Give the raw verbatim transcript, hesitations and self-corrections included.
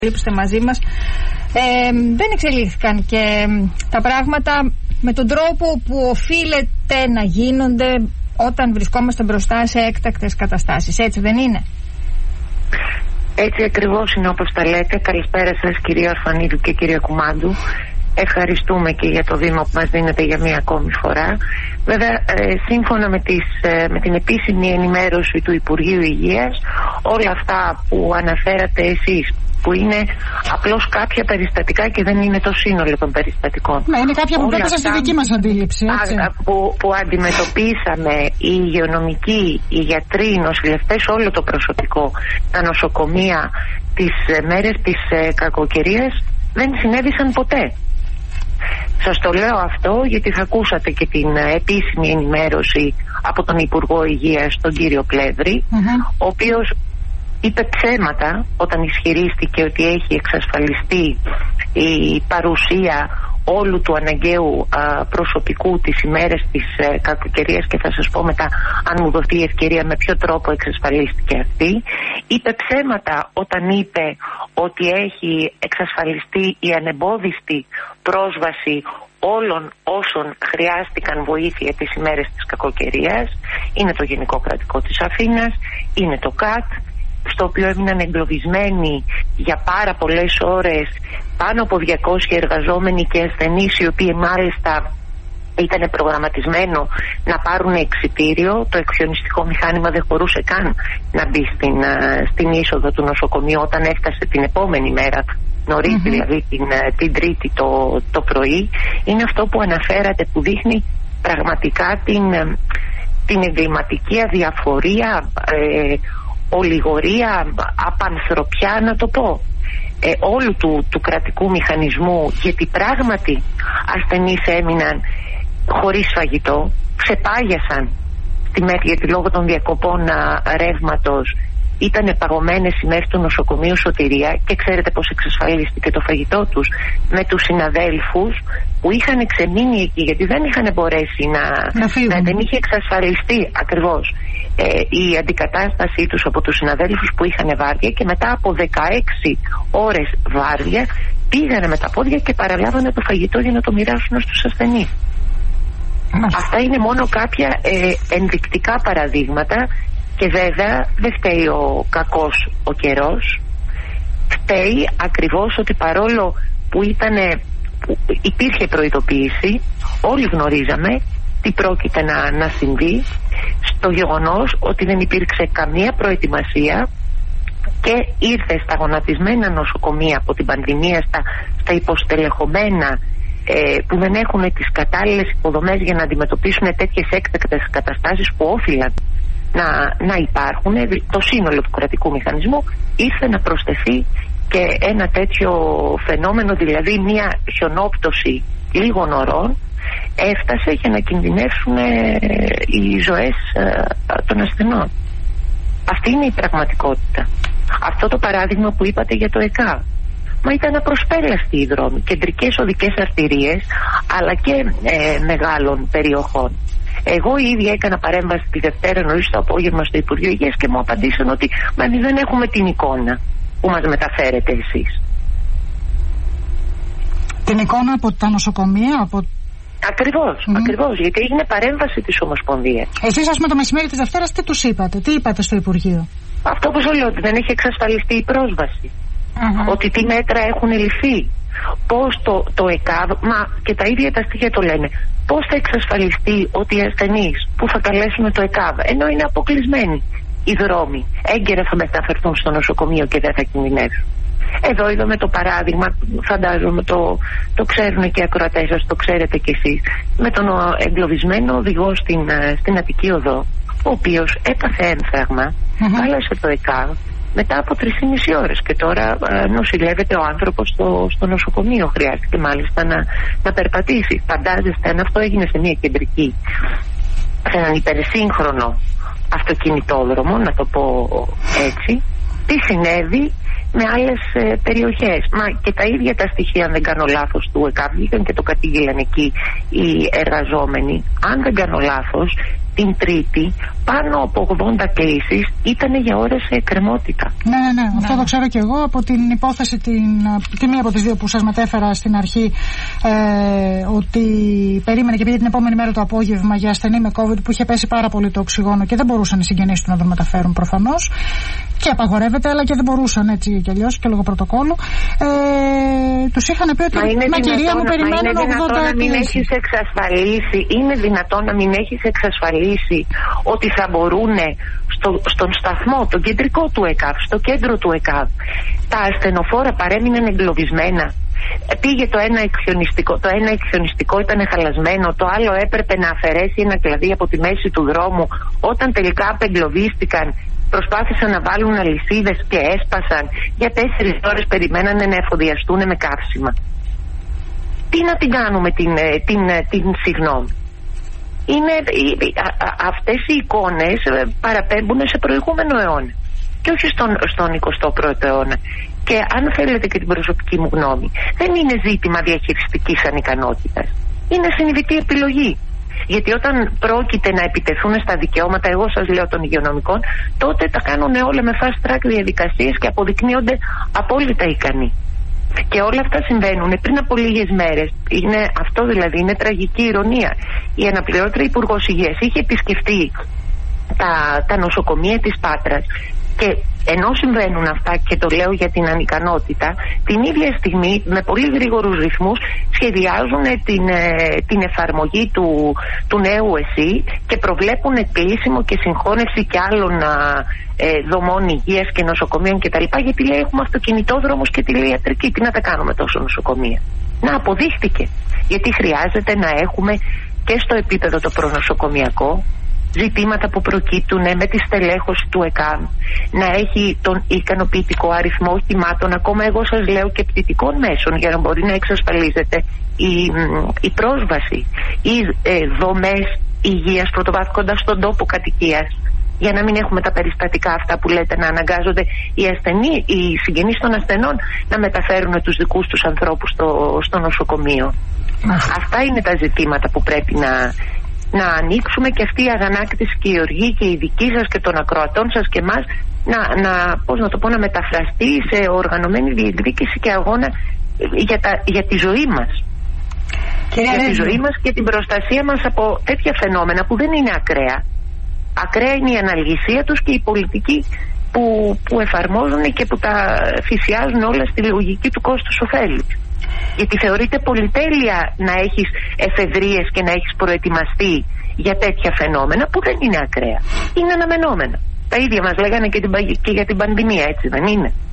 που είστε μαζί μας, ε, δεν εξελίχθηκαν και τα πράγματα με τον τρόπο που οφείλεται να γίνονται όταν βρισκόμαστε μπροστά σε έκτακτες καταστάσεις. Έτσι δεν είναι? Έτσι ακριβώς είναι, όπως τα λέτε. Καλησπέρα σας, κυρία Ορφανίδου και κυρία Κουμάντου. Ευχαριστούμε και για το βήμα που μας δίνετε για μία ακόμη φορά. Βέβαια, ε, σύμφωνα με, τις, ε, με την επίσημη ενημέρωση του Υπουργείου Υγείας, όλα αυτά που αναφέρατε εσείς, που είναι απλώς κάποια περιστατικά και δεν είναι το σύνολο των περιστατικών. Ναι, είναι κάποια που πέτασαν στη δική μας αντίληψη, έτσι. Α, που, που αντιμετωπίσαμε οι υγειονομικοί, οι γιατροί, οι νοσηλευτές, όλο το προσωπικό, τα νοσοκομεία, τις ε, μέρες της ε, κακοκαιρίας, δεν συνέβησαν ποτέ. Σας το λέω αυτό γιατί θα ακούσατε και την επίσημη ενημέρωση από τον Υπουργό Υγείας, τον κύριο Πλεύρη, mm-hmm. ο οποίος είπε ψέματα όταν ισχυρίστηκε ότι έχει εξασφαλιστεί η παρουσία όλου του αναγκαίου α, προσωπικού τις ημέρες της ε, κακοκαιρίας, και θα σας πω μετά, αν μου δοθεί η ευκαιρία, με ποιο τρόπο εξασφαλίστηκε αυτή. Είπε ψέματα όταν είπε ότι έχει εξασφαλιστεί η ανεμπόδιστη πρόσβαση όλων όσων χρειάστηκαν βοήθεια τις ημέρες της κακοκαιρίας. Είναι το Γενικό Κρατικό της Αθήνας, είναι το ΚΑΤ, στο οποίο έμειναν εγκλωβισμένοι για πάρα πολλές ώρες πάνω από διακόσιοι εργαζόμενοι και ασθενείς, οι οποίοι μάλιστα ήταν προγραμματισμένο να πάρουν εξιτήριο. Το εκχιονιστικό μηχάνημα δεν μπορούσε καν να μπει στην, στην είσοδο του νοσοκομείου όταν έφτασε την επόμενη μέρα, νωρίς, mm-hmm. δηλαδή την, την Τρίτη το, το πρωί. Είναι αυτό που αναφέρατε, που δείχνει πραγματικά την, την εγκληματική αδιαφορία, ε, ολιγορία, απανθρωπιά, να το πω, ε, όλου του, του κρατικού μηχανισμού, γιατί πράγματι ασθενείς έμειναν χωρίς φαγητό, ξεπάγιασαν στη μέρη, γιατί λόγω των διακοπών ρεύματος ήταν παγωμένες οι μέρες του νοσοκομείου Σωτηρία, και ξέρετε πως εξασφαλίστηκε το φαγητό τους με τους συναδέλφους που είχαν ξεμείνει εκεί, γιατί δεν είχαν μπορέσει να, να, να δεν είχε εξασφαλιστεί ακριβώς ε, η αντικατάστασή τους από τους συναδέλφους που είχαν βάρδια, και μετά από δεκαέξι ώρες βάρδια πήγανε με τα πόδια και παραλάβανε το φαγητό για να το μοιράσουν στους ασθενείς. Αυτά είναι μόνο κάποια ε, ενδεικτικά παραδείγματα. Και βέβαια δεν φταίει ο κακός ο καιρός. Φταίει ακριβώς ότι παρόλο που, ήτανε, που υπήρχε προειδοποίηση, όλοι γνωρίζαμε τι πρόκειται να, να συμβεί, στο γεγονός ότι δεν υπήρξε καμία προετοιμασία και ήρθε στα γονατισμένα νοσοκομεία από την πανδημία, στα, στα υποστελεχωμένα, ε, που δεν έχουν τις κατάλληλες υποδομές για να αντιμετωπίσουν τέτοιες έκτακτες καταστάσεις που όφυλαν Να, να υπάρχουν. Το σύνολο του κρατικού μηχανισμού ήρθε να προσθεθεί και ένα τέτοιο φαινόμενο, δηλαδή μια χιονόπτωση λίγων ωρών έφτασε για να κινδυνεύσουν ε, οι ζωές ε, των ασθενών. Αυτή είναι η πραγματικότητα. Αυτό το παράδειγμα που είπατε για το ΕΚΑΒ, μα ήταν απροσπέλαστοι οι δρόμοι, κεντρικές οδικές αρτηρίες, αλλά και ε, μεγάλων περιοχών. Εγώ η ίδια έκανα παρέμβαση τη Δευτέρα νωρίς το απόγευμα στο Υπουργείο Υγείας και μου απαντήσαν ότι μα εμείς δεν έχουμε την εικόνα που μας μεταφέρετε εσείς. Την εικόνα από τα νοσοκομεία, από... Ακριβώς, mm. ακριβώς, γιατί έγινε παρέμβαση της Ομοσπονδίας. Εσείς, ας πούμε, το μεσημέρι της Δευτέρας τι τους είπατε, τι είπατε στο Υπουργείο? Αυτό που σας λέω, ότι δεν έχει εξασφαλιστεί η πρόσβαση, uh-huh. ότι τι μέτρα έχουν ληφθεί, πώς το, το ΕΚΑΒ, μα και τα ίδια τα στοιχεία το λένε, πώς θα εξασφαλιστεί ότι οι ασθενείς που θα καλέσουν το ΕΚΑΒ, ενώ είναι αποκλεισμένοι οι δρόμοι, έγκαιρα θα μεταφερθούν στο νοσοκομείο και δεν θα κινδυνεύσουν. Εδώ είδαμε το παράδειγμα, φαντάζομαι το, το ξέρουν και οι ακροατές σας, το ξέρετε κι εσείς, με τον εγκλωβισμένο οδηγό στην, στην Αττική Οδό, ο οποίος έπαθε έμφραγμα, mm-hmm. κάλεσε το ΕΚΑΒ μετά από τρεις και μισή ώρες και τώρα α, νοσηλεύεται ο άνθρωπος στο, στο νοσοκομείο. Χρειάστηκε μάλιστα να, να περπατήσει. Φαντάζεστε, αν αυτό έγινε σε μια κεντρική, σε έναν υπερσύγχρονο αυτοκινητόδρομο, να το πω έτσι, τι συνέβη με άλλες ε, περιοχές. Μα και τα ίδια τα στοιχεία, αν δεν κάνω λάθος, του ΕΚΑΒ, βγήκαν και το κατήγγειλαν εκεί οι εργαζόμενοι. Αν δεν κάνω λάθος, την Τρίτη πάνω από ογδόντα κλήσεις ήταν για ώρες σε εκκρεμότητα. Ναι, ναι, ναι, ναι. Αυτό το ξέρω και εγώ από την υπόθεση, την, τη μία από τις δύο που σας μετέφερα στην αρχή, ε, ότι περίμενε και πήγε την επόμενη μέρα το απόγευμα για ασθενή με COVID που είχε πέσει πάρα πολύ το οξυγόνο και δεν μπορούσαν οι συγγενείς του να τον μεταφέρουν προφανώς. Και απαγορεύεται, αλλά και δεν μπορούσαν έτσι κι αλλιώς και λόγω πρωτοκόλλου. Ε, τους είχαν πει ότι μα, μα κυρία μου, περιμένουν ογδόντα να μην έχεις εξασφαλίσει, είναι δυνατόν να μην έχεις εξασφαλίσει ότι θα μπορούν στο, στον σταθμό, τον κεντρικό του ΕΚΑΒ, στο κέντρο του ΕΚΑΒ, τα ασθενοφόρα παρέμειναν εγκλωβισμένα. Πήγε το ένα εκχιονιστικό, το ένα εκχιονιστικό ήταν χαλασμένο, το άλλο έπρεπε να αφαιρέσει ένα κλαδί από τη μέση του δρόμου. Όταν τελικά απεγκλωβίστηκαν, προσπάθησαν να βάλουν αλυσίδες και έσπασαν. Για τέσσερις ώρες περιμένανε να εφοδιαστούν με καύσιμα. Τι να την κάνουμε την, την, την, την συγγνώμη. Είναι, α, α, αυτές οι εικόνες παραπέμπουν σε προηγούμενο αιώνα και όχι στον, στον εικοστό πρώτο αιώνα. Και αν θέλετε και την προσωπική μου γνώμη, δεν είναι ζήτημα διαχειριστικής ανικανότητας. Είναι συνειδητή επιλογή. Γιατί όταν πρόκειται να επιτεθούν στα δικαιώματα, εγώ σας λέω, των υγειονομικών, τότε τα κάνουν όλα με fast track διαδικασίες και αποδεικνύονται απόλυτα ικανοί. Και όλα αυτά συμβαίνουν πριν από λίγες μέρες. Είναι, αυτό δηλαδή είναι τραγική ηρωνία. Η αναπληρώτρια Υπουργός Υγείας είχε επισκεφτεί τα, τα νοσοκομεία της Πάτρας και ενώ συμβαίνουν αυτά, και το λέω για την ανικανότητα, την ίδια στιγμή με πολύ γρήγορους ρυθμούς σχεδιάζουν την, την εφαρμογή του, του νέου ΕΣΥ και προβλέπουν κλείσιμο και συγχώνευση και άλλων ε, δομών υγείας και νοσοκομείων κτλ. Γιατί λέει έχουμε αυτοκινητόδρομους και τηλεϊατρική. Τι να τα κάνουμε τόσο νοσοκομεία. Να, αποδείχτηκε. Γιατί χρειάζεται να έχουμε και στο επίπεδο το προνοσοκομιακό ζητήματα που προκύπτουν με τη στελέχωση του ΕΚΑΜ, να έχει τον ικανοποιητικό αριθμό οχημάτων, ακόμα εγώ σας λέω και πτυτικών μέσων, για να μπορεί να εξασφαλίζεται η, η πρόσβαση, οι ε, δομές υγείας πρωτοβάθμιζοντας στον τόπο κατοικίας, για να μην έχουμε τα περιστατικά αυτά που λέτε να αναγκάζονται οι ασθενείς, οι συγγενείς των ασθενών να μεταφέρουν τους δικούς τους ανθρώπους στο, στο νοσοκομείο. Αυτά είναι τα ζητήματα που πρέπει να να ανοίξουμε, και αυτή η αγανάκτηση και η οργή και η δική σας και των ακροατών σας και εμάς να, να, πώς να το πω, να μεταφραστεί σε οργανωμένη διεκδίκηση και αγώνα για, τα, για τη ζωή μας. Κυρία για τη ζωή μας και την προστασία μας από τέτοια φαινόμενα που δεν είναι ακραία. Ακραία είναι η αναλγησία τους και η πολιτική που, που εφαρμόζουν και που τα θυσιάζουν όλα στη λογική του κόστους ωφέλους. Γιατί θεωρείται πολυτέλεια να έχεις εφεδρείες και να έχεις προετοιμαστεί για τέτοια φαινόμενα που δεν είναι ακραία. Είναι αναμενόμενα. Τα ίδια μας λέγανε και, την, και για την πανδημία, έτσι δεν είναι?